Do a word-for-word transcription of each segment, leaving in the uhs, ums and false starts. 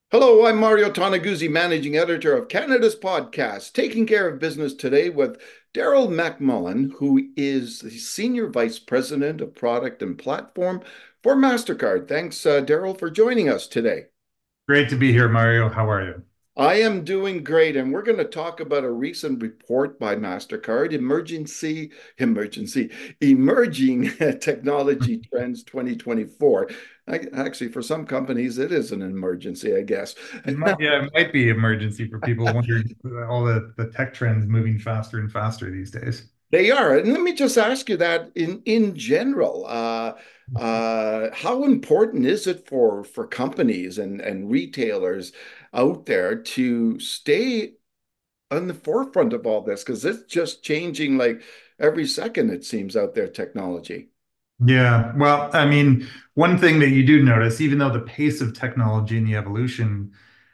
Hello, I'm Mario Tonaguzzi, managing editor of Canada's podcast, taking care of business today with Daryl McMullen, who is the senior vice president of product and platform for MasterCard. Thanks, uh, Daryl, for joining us today. Great to be here, Mario. How are you? I am doing great, and we're going to talk about a recent report by MasterCard, Emergency, Emergency, Emerging Technology Trends twenty twenty-four. I, actually, for some companies, it is an emergency, I guess. It might, yeah, it might be emergency for people wondering all the, the tech trends moving faster and faster these days. They are. And let me just ask you that in in general, uh, uh, how important is it for for companies and and retailers out there to stay on the forefront of all this? Because it's just changing like every second, it seems, out there, technology. Yeah, well, I mean, one thing that you do notice, even though the pace of technology and the evolution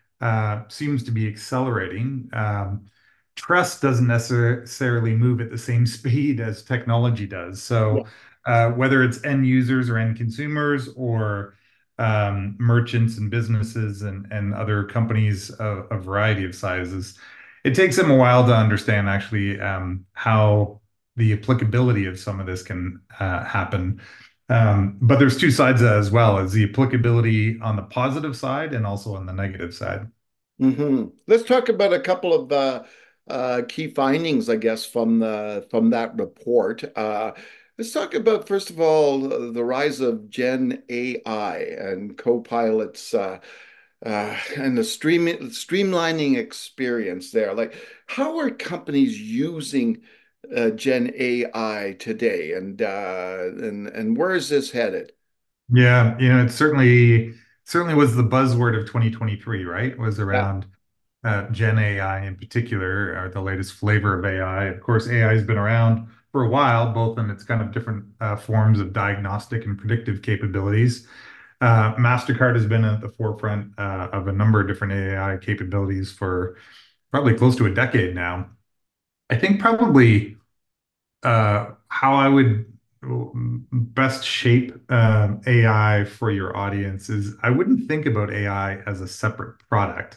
uh, seems to be accelerating, um, trust doesn't necessarily move at the same speed as technology does. Yeah. So, uh, whether it's end users or end consumers or um, merchants and businesses and, and other companies of a variety of sizes, it takes them a while to understand actually um, how the applicability of some of this can uh, happen. Um, but there's two sides as well as the applicability on the positive side and also on the negative side. hmm Let's talk about a couple of uh, uh, key findings, I guess, from the from that report. Uh, let's talk about first of all uh, the rise of Gen A I and co-pilots uh, uh, and the stream streamlining experience there. Like, how are companies using uh, Gen A I today, and uh, and and where is this headed? Yeah, you know, it certainly certainly was the buzzword of twenty twenty-three, right? Was Yeah. around uh, Gen A I in particular, or the latest flavor of A I. Of course, A I has been around for a while, both in its kind of different uh, forms of diagnostic and predictive capabilities. Uh, MasterCard has been at the forefront uh, of a number of different A I capabilities for probably close to a decade now. I think probably uh, how I would best shape um, A I for your audience is I wouldn't think about A I as a separate product.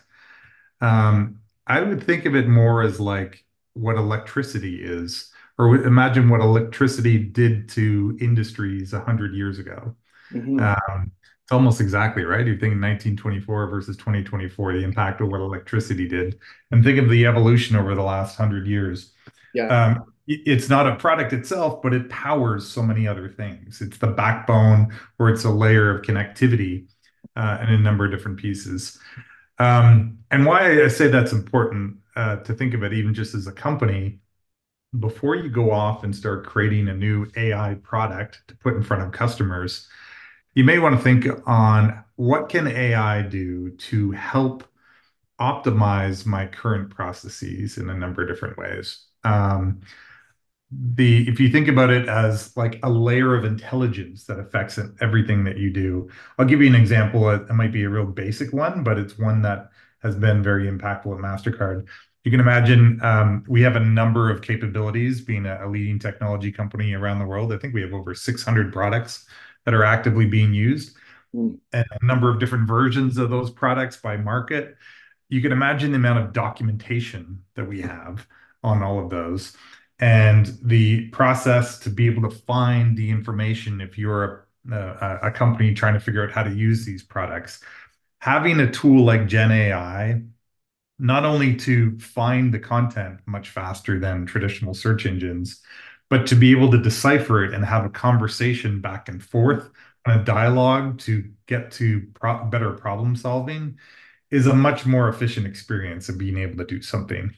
Um, I would think of it more as like what electricity is, or imagine what electricity did to industries a hundred years ago. hmm Um, it's almost exactly right. You think nineteen twenty-four versus twenty twenty-four, the impact of what electricity did, and think of the evolution over the last hundred years. Yeah. Um, it's not a product itself, but it powers so many other things. It's the backbone, or it's a layer of connectivity uh, in a number of different pieces. Um, and why I say that's important uh, to think of it, even just as a company, before you go off and start creating a new A I product to put in front of customers, you may want to think on what can A I do to help optimize my current processes in a number of different ways. Um, the if you think about it as like a layer of intelligence that affects everything that you do. I'll give you an example. It, it might be a real basic one, but it's one that has been very impactful at Mastercard. You can imagine um, we have a number of capabilities being a, a leading technology company around the world. I think we have over six hundred products that are actively being used Mm. and a number of different versions of those products by market. You can imagine the amount of documentation that we have on all of those and the process to be able to find the information if you're a, a, a company trying to figure out how to use these products. Having a tool like Gen A I, not only to find the content much faster than traditional search engines, but to be able to decipher it and have a conversation back and forth and a dialogue to get to pro better problem solving is a much more efficient experience of being able to do something.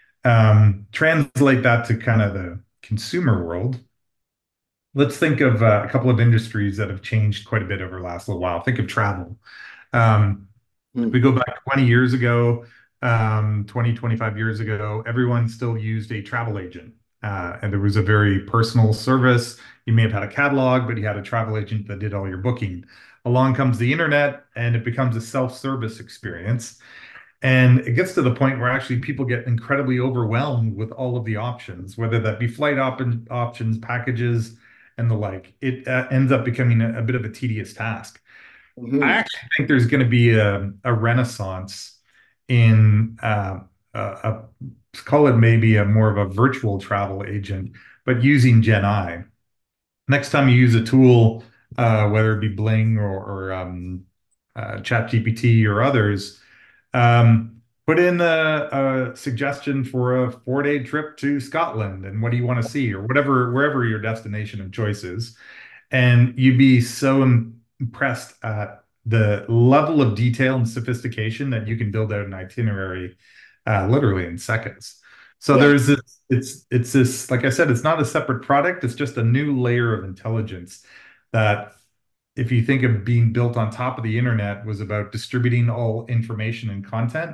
Um, translate that to kind of the consumer world. Let's think of uh, a couple of industries that have changed quite a bit over the last little while. Think of travel. Um, if we Mm. go back twenty years ago, um, twenty, twenty-five years ago, everyone still used a travel agent. Uh, and there was a very personal service. You may have had a catalog, but you had a travel agent that did all your booking. Along comes the internet, and it becomes a self-service experience. And it gets to the point where actually people get incredibly overwhelmed with all of the options, whether that be flight op options, packages, and the like. It uh, ends up becoming a, a bit of a tedious task. I Hmm. actually think there's going to be a, a renaissance in uh, a, a let's call it maybe a more of a virtual travel agent, but using Gen I. Next time you use a tool, uh, whether it be Bling or, or um, uh, ChatGPT or others, um, put in a, a suggestion for a four-day trip to Scotland and what do you want to see or whatever, wherever your destination of choice is. And you'd be so im- impressed at the level of detail and sophistication that you can build out an itinerary uh, literally in seconds. So Yeah. there's this, it's it's this, like I said, it's not a separate product, it's just a new layer of intelligence that if you think of being built on top of the internet was about distributing all information and content,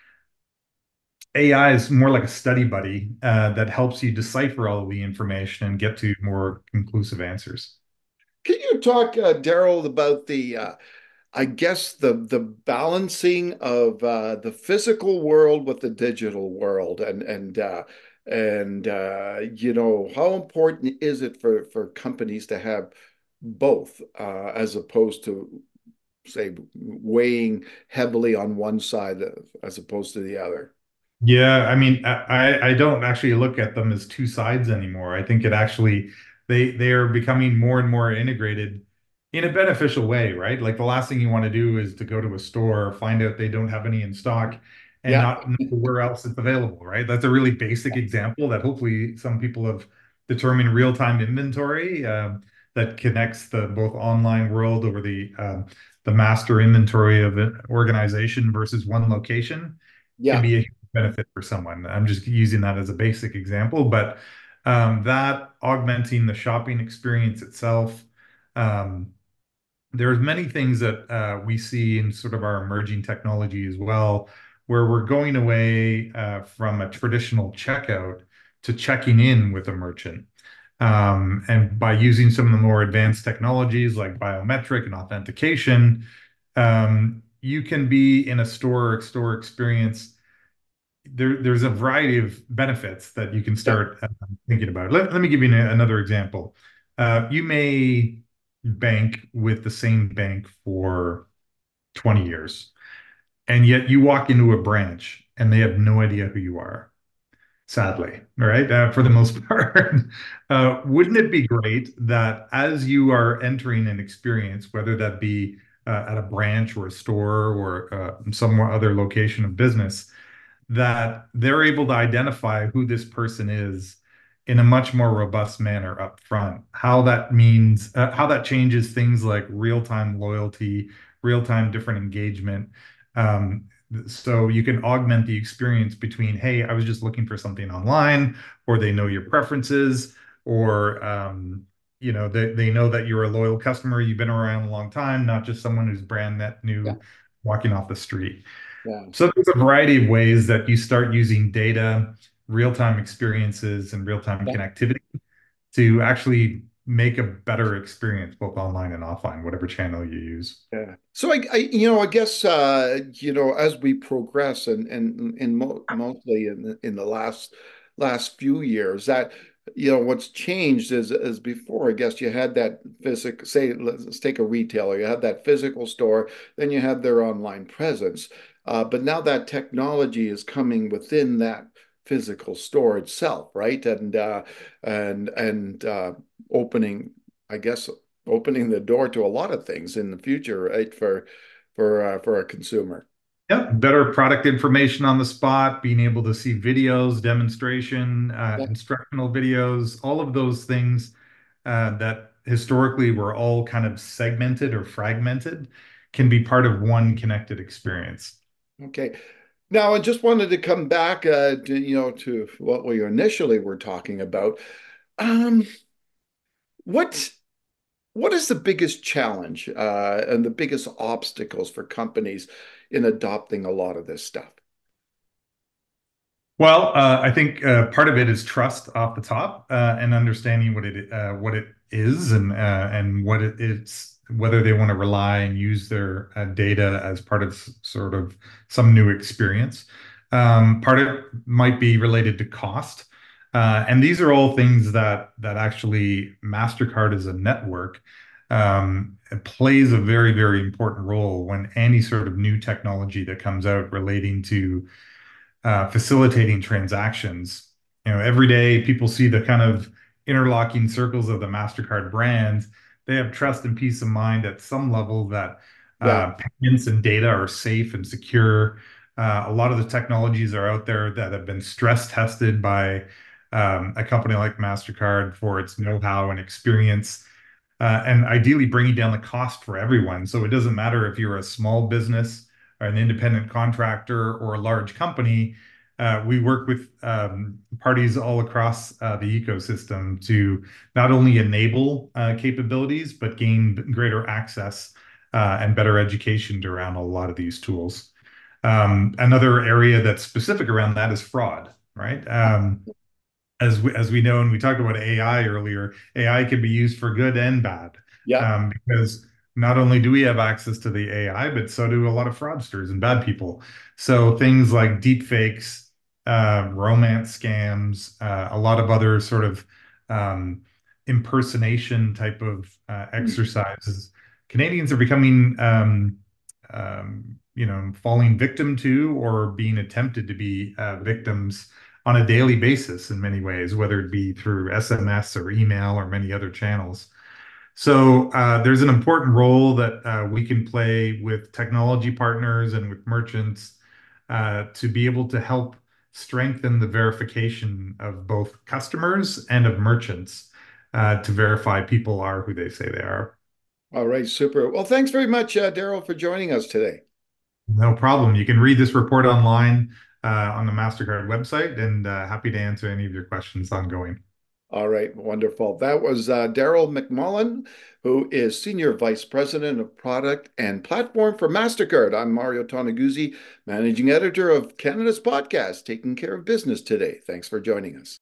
A I is more like a study buddy uh, that helps you decipher all of the information and get to more conclusive answers. Can you talk, uh, Daryl, about the uh, I guess the the balancing of uh, the physical world with the digital world, and and uh, and uh, you know, how important is it for for companies to have both, uh, as opposed to, say, weighing heavily on one side as opposed to the other? Yeah, I mean, I I don't actually look at them as two sides anymore. I think it actually they they are becoming more and more integrated in a beneficial way, right? Like the last thing you want to do is to go to a store, find out they don't have any in stock, and Yeah, not know where else it's available, right? That's a really basic example that hopefully some people have determined real-time inventory um, that connects the both online world over the um, the master inventory of an organization versus one location can yeah, be a benefit for someone. I'm just using that as a basic example, but um, that augmenting the shopping experience itself. Um, there's many things that uh, we see in sort of our emerging technology as well, where we're going away uh, from a traditional checkout to checking in with a merchant. Um, and by using some of the more advanced technologies like biometric and authentication, um, you can be in a store store experience there, there's a variety of benefits that you can yeah. start uh, thinking about. Let, let me give you an- another example. Uh, you may bank with the same bank for twenty years, and yet you walk into a branch and they have no idea who you are, sadly, right? Uh, for the most part. Uh, wouldn't it be great that as you are entering an experience, whether that be uh, at a branch or a store or uh, some other location of business, that they're able to identify who this person is in a much more robust manner up front. How that means, uh, how that changes things like real-time loyalty, real-time different engagement. Um, so you can augment the experience between, hey, I was just looking for something online, or they know your preferences, or um, you know, they, they know that you're a loyal customer, you've been around a long time, not just someone who's brand net Yeah, new walking off the street. yeah, So there's a variety of ways that you start using data, real-time experiences, and real-time yeah, connectivity to actually make a better experience, both online and offline, whatever channel you use. yeah. So I, I, you know, I guess, uh, you know, as we progress, and and and mo mostly in the, in the last last few years, that, you know, what's changed is is before, I guess you had that physical, say, let's take a retailer, you had that physical store, then you had their online presence. Uh, but now that technology is coming within that physical store itself, right? And uh, and and uh, opening, I guess, opening the door to a lot of things in the future, right? For for uh, for a consumer. Yep, better product information on the spot, being able to see videos, demonstration, uh, Yeah. instructional videos, all of those things uh, that historically were all kind of segmented or fragmented can be part of one connected experience. Okay. Now, I just wanted to come back, uh, to, you know, to what we initially were talking about. Um, what what is the biggest challenge, uh, and the biggest obstacles for companies in adopting a lot of this stuff? Well, uh, I think uh, part of it is trust off the top uh, and understanding what it uh, what it is and uh, and what it is, whether they want to rely and use their uh, data as part of s- sort of some new experience. Um, part of it might be related to cost, uh, and these are all things that that actually Mastercard as a network um, it plays a very, very important role when any sort of new technology that comes out relating to uh, facilitating transactions. You know, every day people see the kind of interlocking circles of the MasterCard brand. They have trust and peace of mind at some level that Yeah, uh, payments and data are safe and secure. Uh, a lot of the technologies are out there that have been stress tested by um, a company like MasterCard for its know-how and experience, uh, and ideally bringing down the cost for everyone. So it doesn't matter if you're a small business or an independent contractor or a large company. Uh, we work with um, parties all across uh, the ecosystem to not only enable uh, capabilities, but gain greater access uh, and better education around a lot of these tools. Um, another area that's specific around that is fraud, right? Um, as we, as we know, and we talked about A I earlier, A I can be used for good and bad, yeah. um, because not only do we have access to the A I, but so do a lot of fraudsters and bad people. So things like deep fakes, uh, romance scams, uh, a lot of other sort of um, impersonation type of uh, Mm. exercises. Canadians are becoming, um, um, you know, falling victim to or being attempted to be uh, victims on a daily basis in many ways, whether it be through S M S or email or many other channels. So uh, there's an important role that uh, we can play with technology partners and with merchants uh, to be able to help strengthen the verification of both customers and of merchants uh, to verify people are who they say they are. All right, super. Well, thanks very much, uh, Daryl, for joining us today. No problem. You can read this report online uh, on the MasterCard website, and uh, happy to answer any of your questions ongoing. All right, wonderful. That was uh, Daryl McMullen, who is Senior Vice President of Product and Platform for MasterCard. I'm Mario Toneguzzi, Managing Editor of Canada's podcast, Taking Care of Business Today. Thanks for joining us.